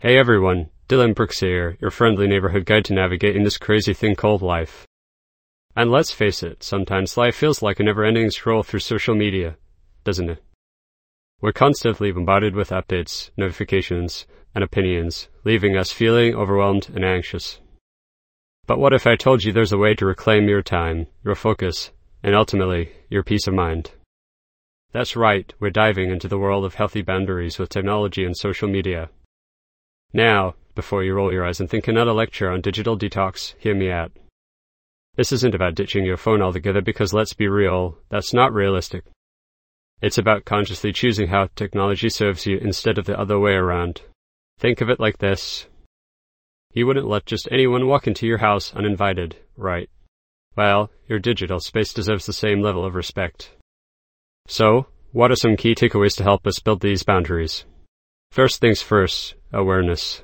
Hey everyone, Dylan Brooks here, your friendly neighborhood guide to navigating this crazy thing called life. And let's face it, sometimes life feels like a never-ending scroll through social media, doesn't it? We're constantly bombarded with updates, notifications, and opinions, leaving us feeling overwhelmed and anxious. But what if I told you there's a way to reclaim your time, your focus, and ultimately, your peace of mind? That's right, we're diving into the world of healthy boundaries with technology and social media. Now, before you roll your eyes and think another lecture on digital detox, hear me out. This isn't about ditching your phone altogether because let's be real, that's not realistic. It's about consciously choosing how technology serves you instead of the other way around. Think of it like this. You wouldn't let just anyone walk into your house uninvited, right? Well, your digital space deserves the same level of respect. So, what are some key takeaways to help us build these boundaries? First things first, awareness.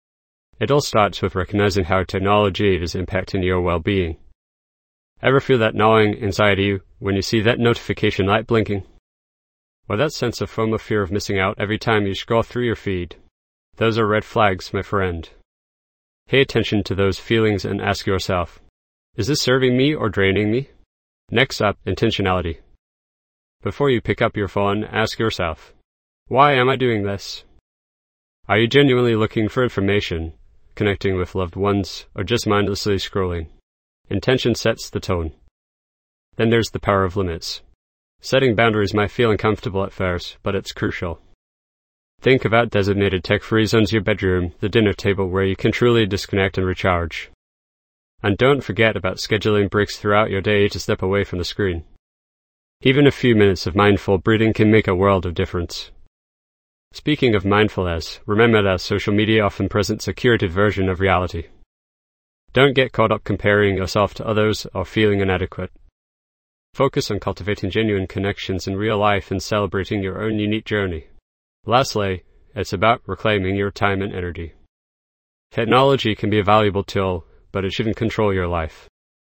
It all starts with recognizing how technology is impacting your well-being. Ever feel that gnawing inside you when you see that notification light blinking? Or that sense of FOMO, fear of missing out every time you scroll through your feed? Those are red flags, my friend. Pay attention to those feelings and ask yourself, is this serving me or draining me? Next up, intentionality. Before you pick up your phone, ask yourself, why am I doing this? Are you genuinely looking for information, connecting with loved ones, or just mindlessly scrolling? Intention sets the tone. Then there's the power of limits. Setting boundaries might feel uncomfortable at first, but it's crucial. Think about designated tech-free zones, your bedroom, the dinner table where you can truly disconnect and recharge. And don't forget about scheduling breaks throughout your day to step away from the screen. Even a few minutes of mindful breathing can make a world of difference. Speaking of mindfulness, remember that social media often presents a curated version of reality. Don't get caught up comparing yourself to others or feeling inadequate. Focus on cultivating genuine connections in real life and celebrating your own unique journey. Lastly, it's about reclaiming your time and energy. Technology can be a valuable tool, but it shouldn't control your life.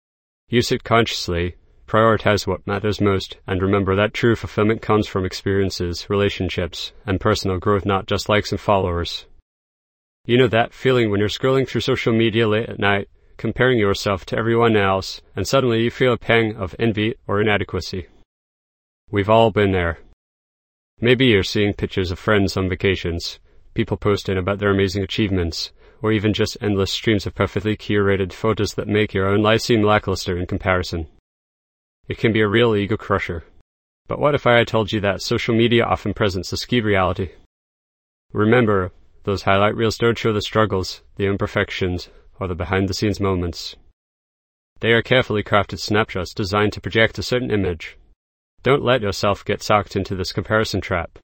Use it consciously, prioritize what matters most, and remember that true fulfillment comes from experiences, relationships, and personal growth, not just likes and followers. You know that feeling when you're scrolling through social media late at night, comparing yourself to everyone else, and suddenly you feel a pang of envy or inadequacy. We've all been there. Maybe you're seeing pictures of friends on vacations, people posting about their amazing achievements, or even just endless streams of perfectly curated photos that make your own life seem lackluster in comparison. It can be a real ego crusher. But what if I had told you that social media often presents a skewed reality? Remember, those highlight reels don't show the struggles, the imperfections, or the behind-the-scenes moments. They are carefully crafted snapshots designed to project a certain image. Don't let yourself get sucked into this comparison trap.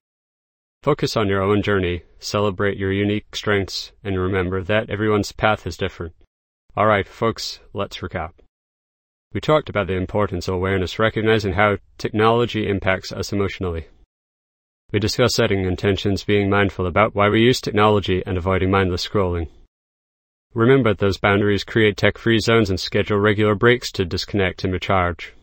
Focus on your own journey, celebrate your unique strengths, and remember that everyone's path is different. Alright, folks, let's recap. We talked about the importance of awareness, recognizing how technology impacts us emotionally. We discussed setting intentions, being mindful about why we use technology, and avoiding mindless scrolling. Remember those boundaries, create tech-free zones, and schedule regular breaks to disconnect and recharge.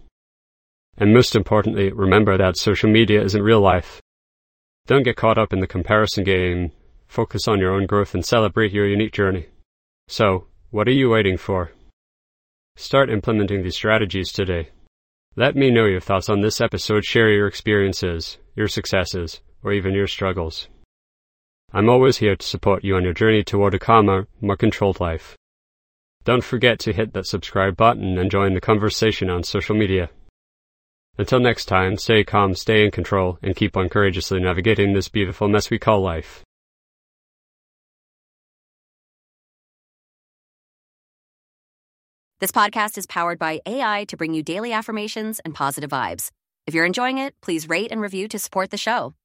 And most importantly, remember that social media isn't real life. Don't get caught up in the comparison game. Focus on your own growth and celebrate your unique journey. So, what are you waiting for? Start implementing these strategies today. Let me know your thoughts on this episode. Share your experiences, your successes, or even your struggles. I'm always here to support you on your journey toward a calmer, more controlled life. Don't forget to hit that subscribe button and join the conversation on social media. Until next time, stay calm, stay in control, and keep on courageously navigating this beautiful mess we call life. This podcast is powered by AI to bring you daily affirmations and positive vibes. If you're enjoying it, please rate and review to support the show.